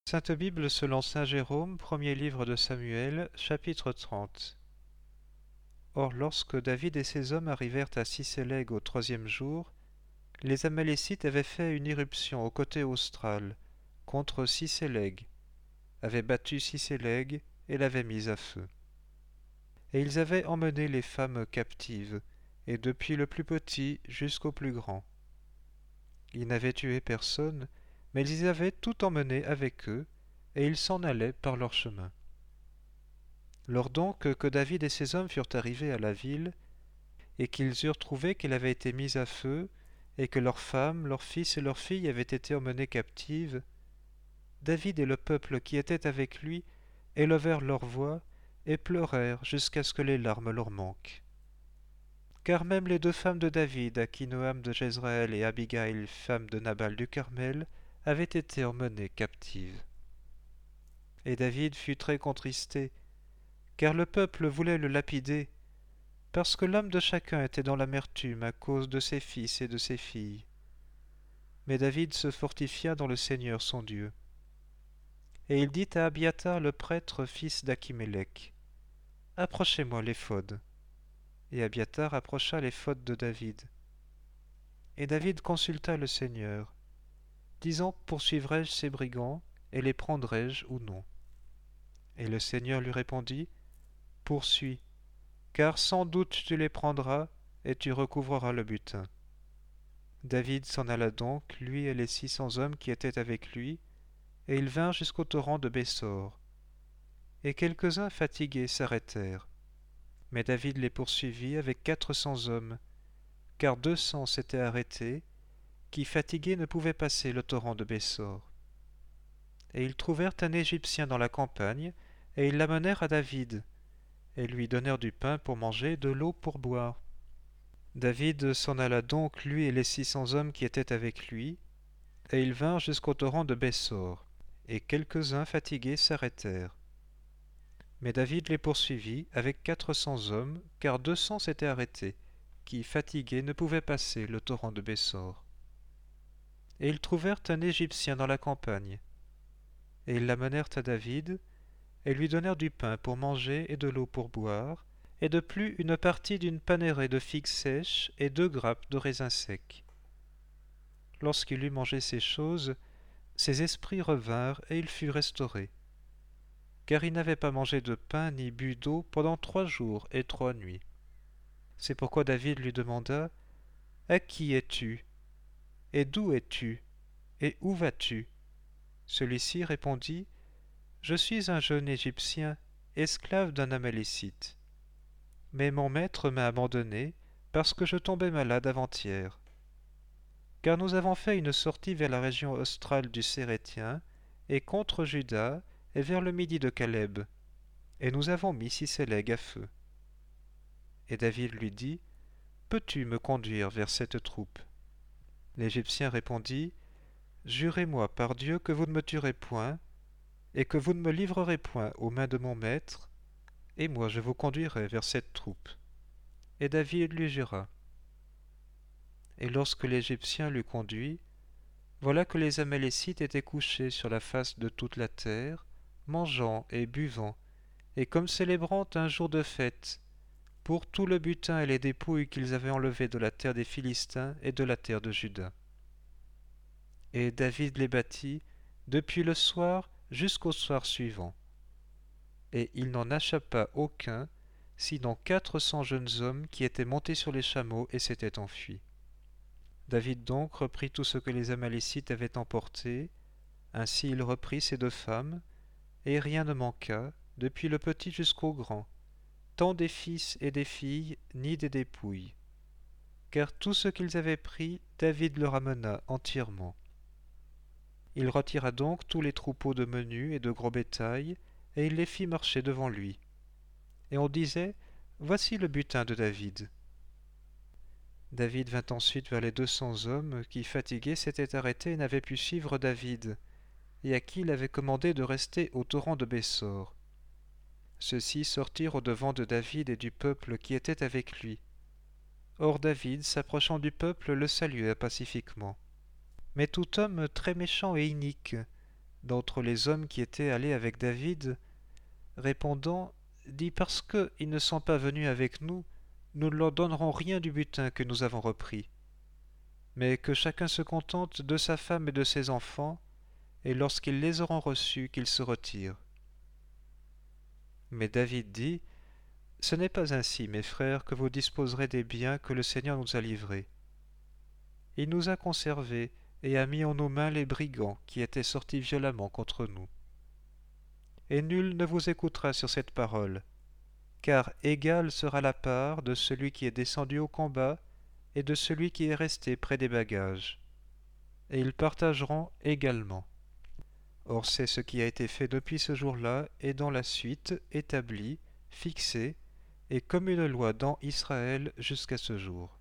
Sainte Bible selon saint Jérôme, premier livre de Samuel, chapitre 30. Or lorsque David et ses hommes arrivèrent à Sisélég au troisième jour, les Amalécites avaient fait une irruption au côté austral, contre Sisélég, avaient battu Sisélég et l'avaient mise à feu. Et ils avaient emmené les femmes captives, et depuis le plus petit jusqu'au plus grand. Ils n'avaient tué personne, mais ils avaient tout emmené avec eux, et ils s'en allaient par leur chemin. Lors donc que David et ses hommes furent arrivés à la ville, et qu'ils eurent trouvé qu'elle avait été mise à feu, et que leurs femmes, leurs fils et leurs filles avaient été emmenés captives, David et le peuple qui était avec lui élevèrent leur voix et pleurèrent jusqu'à ce que les larmes leur manquent. Car même les deux femmes de David, Akinoam de Jezreel et Abigail, femme de Nabal du Carmel, avaient été emmenées captives. Et David fut très contristé, car le peuple voulait le lapider, parce que l'âme de chacun était dans l'amertume à cause de ses fils et de ses filles. Mais David se fortifia dans le Seigneur son Dieu. Et il dit à Abiathar le prêtre, fils d'Achimélec, « Approchez-moi l'éphod. » Et Abiathar approcha l'éphod de David. Et David consulta le Seigneur, disant, « Poursuivrai-je ces brigands, et les prendrai-je ou non ?» Et le Seigneur lui répondit, « Poursuis, car sans doute tu les prendras, et tu recouvreras le butin. » David s'en alla donc, lui et les 600 hommes qui étaient avec lui, et ils vinrent jusqu'au torrent de Bessor. Et quelques-uns fatigués s'arrêtèrent. Mais David les poursuivit avec 400 hommes, car 200 s'étaient arrêtés, qui fatigués ne pouvaient passer le torrent de Bessor. Et ils trouvèrent un Égyptien dans la campagne, et ils l'amenèrent à David, et lui donnèrent du pain pour manger et de l'eau pour boire. David s'en alla donc, lui et les 600 hommes qui étaient avec lui, et ils vinrent jusqu'au torrent de Bessor, et quelques-uns fatigués s'arrêtèrent. Mais David les poursuivit avec 400 hommes, car 200 s'étaient arrêtés, qui, fatigués, ne pouvaient passer le torrent de Bessor. Et ils trouvèrent un Égyptien dans la campagne, et ils l'amenèrent à David, et lui donnèrent du pain pour manger et de l'eau pour boire, et de plus une partie d'une panérée de figues sèches et 2 grappes de raisins secs. Lorsqu'il eut mangé ces choses, ses esprits revinrent et il fut restauré. Car il n'avait pas mangé de pain ni bu d'eau pendant 3 jours et 3 nuits. C'est pourquoi David lui demanda, « À qui es-tu? Et d'où es-tu? Et où vas-tu » Celui-ci répondit, « Je suis un jeune Égyptien, esclave d'un Amalécite. Mais mon maître m'a abandonné parce que je tombais malade avant-hier. Car nous avons fait une sortie vers la région australe du Sérétien, et contre Juda, et vers le midi de Caleb, et nous avons mis Sisélég à feu. » Et David lui dit, « Peux-tu me conduire vers cette troupe » L'Égyptien répondit, « Jurez-moi par Dieu que vous ne me tuerez point, et que vous ne me livrerez point aux mains de mon maître, et moi je vous conduirai vers cette troupe. » Et David lui jura. Et lorsque l'Égyptien l'eut conduit, voilà que les Amalécites étaient couchés sur la face de toute la terre, mangeant et buvant, et comme célébrant un jour de fête, pour tout le butin et les dépouilles qu'ils avaient enlevés de la terre des Philistins et de la terre de Juda. Et David les battit depuis le soir jusqu'au soir suivant. Et il n'en échappa aucun, sinon 400 jeunes hommes qui étaient montés sur les chameaux et s'étaient enfuis. David donc reprit tout ce que les Amalécites avaient emporté, ainsi il reprit ses 2 femmes, et rien ne manqua, depuis le petit jusqu'au grand, tant des fils et des filles, ni des dépouilles. Car tout ce qu'ils avaient pris, David le ramena entièrement. Il retira donc tous les troupeaux de menu et de gros bétail, et il les fit marcher devant lui. Et on disait, « Voici le butin de David. » David vint ensuite vers les 200 hommes qui, fatigués, s'étaient arrêtés et n'avaient pu suivre David, et à qui il avait commandé de rester au torrent de Bessor. Ceux-ci sortirent au-devant de David et du peuple qui était avec lui. Or David, s'approchant du peuple, le salua pacifiquement. Mais tout homme très méchant et inique d'entre les hommes qui étaient allés avec David, répondant, dit parce qu'ils ne sont pas venus avec nous, nous ne leur donnerons rien du butin que nous avons repris. Mais que chacun se contente de sa femme et de ses enfants, et lorsqu'ils les auront reçus, qu'ils se retirent. Mais David dit, ce n'est pas ainsi, mes frères, que vous disposerez des biens que le Seigneur nous a livrés. Il nous a conservés et a mis en nos mains les brigands qui étaient sortis violemment contre nous. Et nul ne vous écoutera sur cette parole, car égale sera la part de celui qui est descendu au combat et de celui qui est resté près des bagages, et ils partageront également. Or c'est ce qui a été fait depuis ce jour-là et dans la suite établi, fixé, et comme une loi dans Israël jusqu'à ce jour.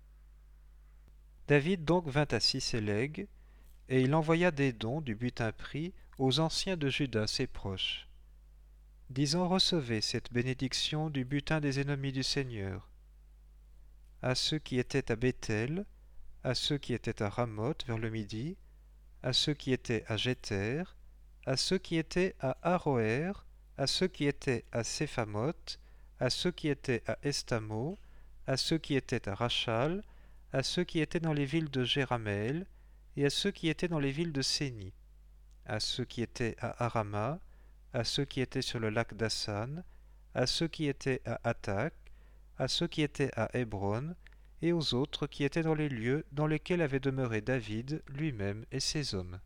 David donc vint à Sisélég, et il envoya des dons du butin pris aux anciens de Juda ses proches, disant recevez cette bénédiction du butin des ennemis du Seigneur, à ceux qui étaient à Béthel, à ceux qui étaient à Ramoth vers le midi, à ceux qui étaient à Jéter, à ceux qui étaient à Aroër, à ceux qui étaient à Séphamoth, à ceux qui étaient à Estamo, à ceux qui étaient à Rachal, à ceux qui étaient dans les villes de Jéramel, et à ceux qui étaient dans les villes de Séni, à ceux qui étaient à Arama, à ceux qui étaient sur le lac d'Assan, à ceux qui étaient à Attac, à ceux qui étaient à Hébron, et aux autres qui étaient dans les lieux dans lesquels avait demeuré David lui-même et ses hommes.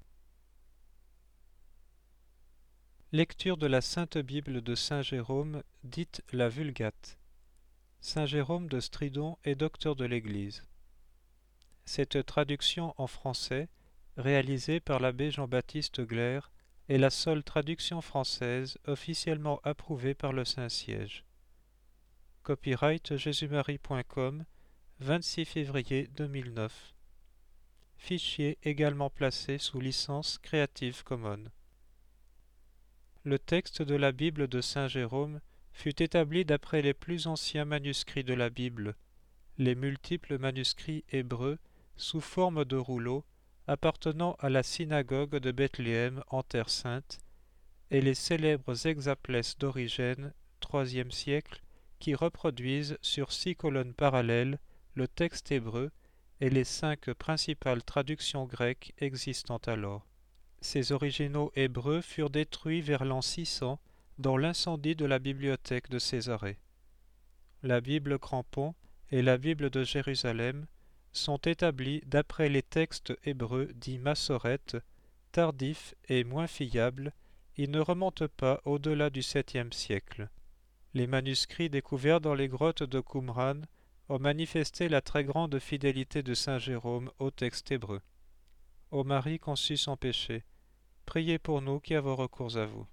Lecture de la Sainte Bible de Saint Jérôme, dite la Vulgate. Saint Jérôme de Stridon est docteur de l'Église. Cette traduction en français, réalisée par l'abbé Jean-Baptiste Glaire, est la seule traduction française officiellement approuvée par le Saint-Siège. Copyright jésus-marie.com, 26 février 2009. Fichier également placé sous licence Creative Commons. Le texte de la Bible de Saint Jérôme fut établi d'après les plus anciens manuscrits de la Bible, les multiples manuscrits hébreux sous forme de rouleaux appartenant à la synagogue de Bethléem en Terre Sainte, et les célèbres hexaplès d'Origène, IIIe siècle, qui reproduisent sur 6 colonnes parallèles le texte hébreu et les 5 principales traductions grecques existant alors. Ces originaux hébreux furent détruits vers l'an 600 dans l'incendie de la bibliothèque de Césarée. La Bible Crampon et la Bible de Jérusalem sont établis d'après les textes hébreux dits massorètes, tardifs et moins fiables. Ils ne remontent pas au-delà du 7e siècle. Les manuscrits découverts dans les grottes de Qumran ont manifesté la très grande fidélité de saint Jérôme au texte hébreu. Ô Marie conçue sans péché, priez pour nous qui avons recours à vous.